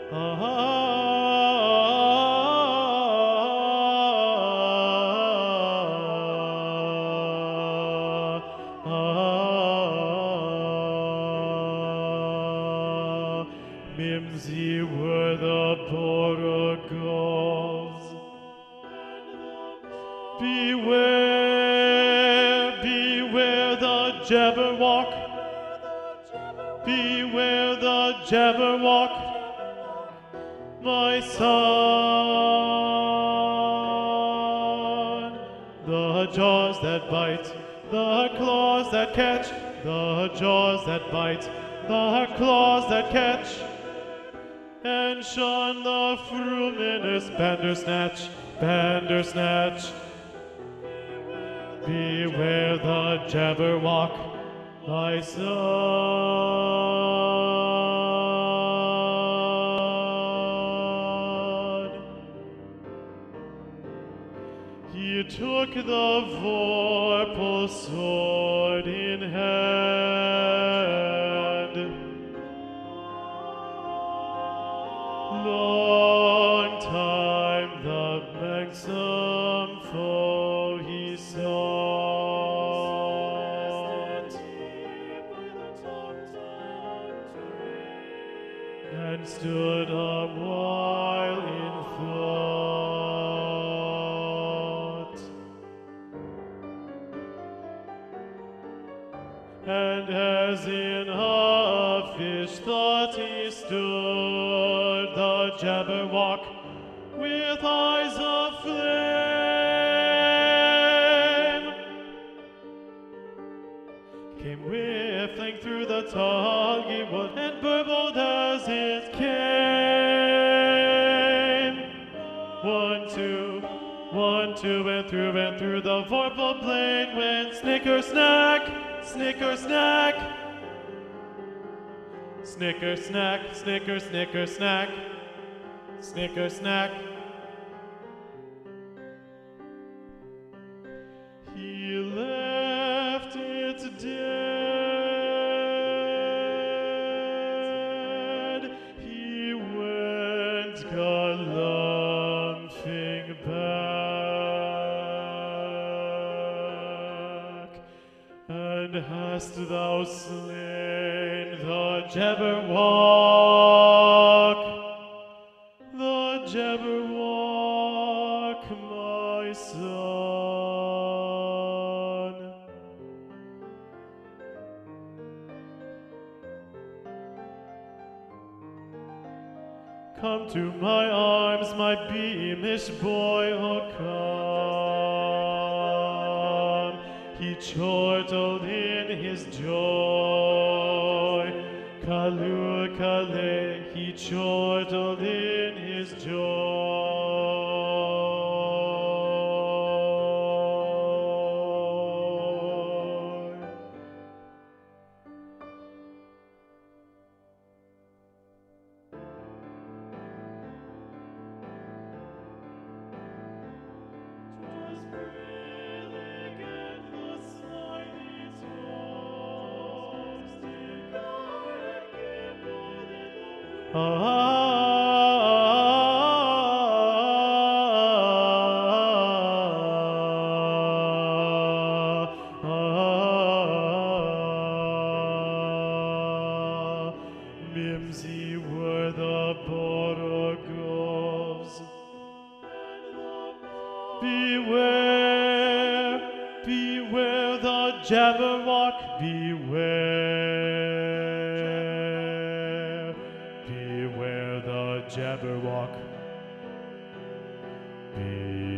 Mimsy were the Borogols. Beware, beware the Jabberwock. Beware the Jabberwock, my son. The jaws that bite, the claws that catch, the jaws that bite, the claws that catch, and shun the fruminous Bandersnatch, Bandersnatch. Beware the Jabberwock, my son. He took the vorpal sword in hand. Long time the manxome foe he sought, and stood a while in thought. And as in a fish thought he stood, the Jabberwock with eyes of flame came whiffling through the toggy wood and burbled as it came. 1, 2, 1, 2, and through the vorpal blade went snicker snack, snicker snack. Snicker snack, snicker, snicker snack, snicker snack. He left it dead. He went galumphing back. And hast thou slain the Jabberwock, the Jabberwock, my son? Come to my arms, my beamish boy, oh come. He chortled in his joy. Kalu Kale, he chortled in his joy. Mimsy were the Borogols. Beware, beware the Jabberwock, beware, beware the Jabberwock, beware.